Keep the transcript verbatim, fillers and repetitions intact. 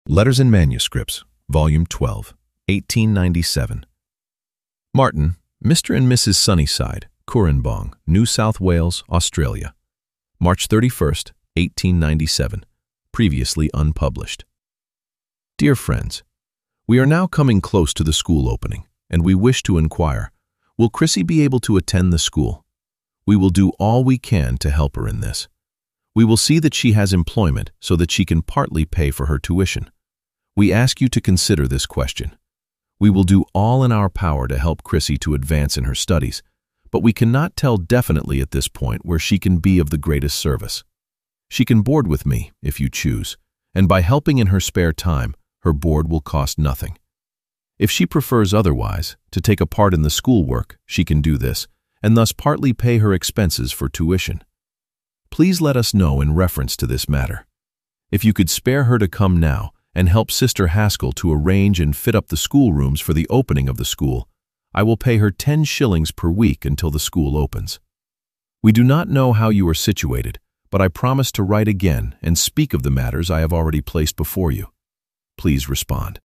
Letters and Manuscripts, Volume twelve, eighteen ninety-seven. Martin, Mister and Missus Sunnyside, Cooranbong, New South Wales, Australia. March thirty-first, eighteen ninety-seven. Previously unpublished. Dear friends, we are now coming close to the school opening, and we wish to inquire, will Chrissy be able to attend the school? We will do all we can to help her in this. We will see that she has employment so that she can partly pay for her tuition. We ask you to consider this question. We will do all in our power to help Chrissy to advance in her studies, but we cannot tell definitely at this point where she can be of the greatest service. She can board with me, if you choose, and by helping in her spare time, her board will cost nothing. If she prefers otherwise, to take a part in the schoolwork, she can do this, and thus partly pay her expenses for tuition. Please let us know in reference to this matter. If you could spare her to come now and help Sister Haskell to arrange and fit up the schoolrooms for the opening of the school, I will pay her ten shillings per week until the school opens. We do not know how you are situated, but I promise to write again and speak of the matters I have already placed before you. Please respond.